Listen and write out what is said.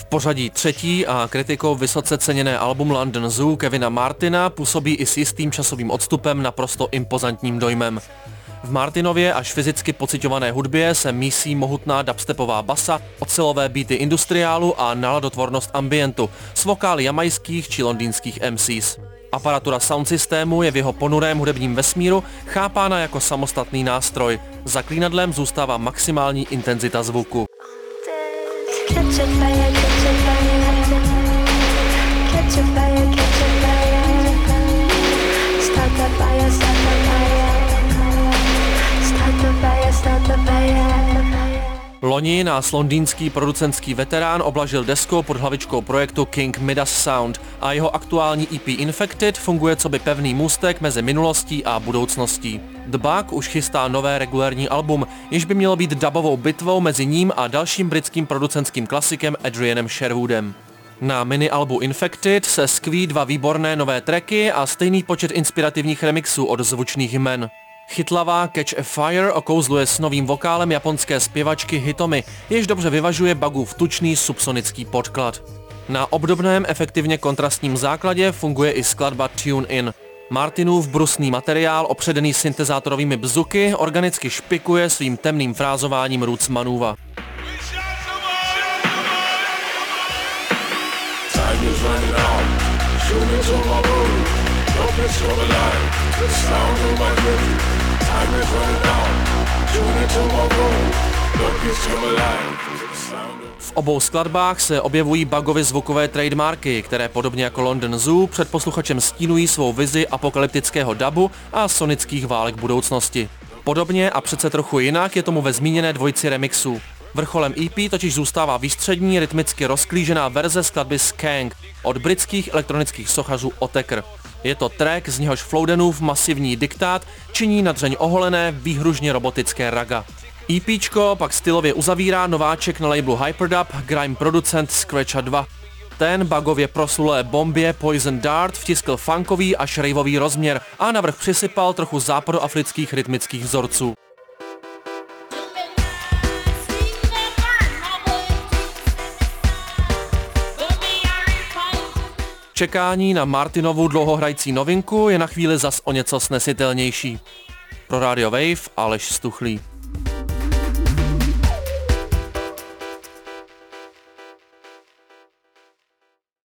Pořadí třetí a kritikou vysoce ceněné album London Zoo Kevina Martina působí i s jistým časovým odstupem naprosto impozantním dojmem. V Martinově až fyzicky pociťované hudbě se mísí mohutná dubstepová basa, ocelové beaty industriálu a naladotvornost ambientu s vokály jamajských či londýnských MCs. Aparatura sound systému je v jeho ponurém hudebním vesmíru chápána jako samostatný nástroj. Zaklínadlem zůstává maximální intenzita zvuku. Loni nás londýnský producentský veterán oblažil deskou pod hlavičkou projektu King Midas Sound a jeho aktuální EP Infected funguje coby pevný můstek mezi minulostí a budoucností. The Bug už chystá nové regulérní album, jež by mělo být dubovou bitvou mezi ním a dalším britským producentským klasikem Adrianem Sherwoodem. Na mini-albu Infected se skví 2 výborné nové tracky a stejný počet inspirativních remixů od zvučných jmen. Chytlavá Catch a Fire okouzluje s novým vokálem japonské zpěvačky Hitomi, jež dobře vyvažuje Bugův tučný subsonický podklad. Na obdobném efektivně kontrastním základě funguje i skladba Tune In. Martinův brusný materiál opředený syntezátorovými bzuky organicky špikuje svým temným frázováním Roots Manuva. V obou skladbách se objevují Bugovy zvukové trademarky, které podobně jako London Zoo před posluchačem stínují svou vizi apokalyptického dubu a sonických válek budoucnosti. Podobně a přece trochu jinak je tomu ve zmíněné dvojici remixů. Vrcholem EP totiž zůstává výstřední, rytmicky rozklížená verze skladby Skank od britských elektronických sochařů Otekr. Je to track, z něhož Flowdenův masivní diktát činí na dřeň oholené, výhružně robotické raga. EPčko pak stylově uzavírá nováček na labelu Hyperdub, grime producent Scratcha 2. Ten Bugově proslulé bombě Poison Dart vtiskl funkový až raveový rozměr a navrch přisypal trochu západoafrických rytmických vzorců. Čekání na Martinovu dlouhohrající novinku je na chvíli zas o něco snesitelnější. Pro Radio Wave Aleš Stuchlý.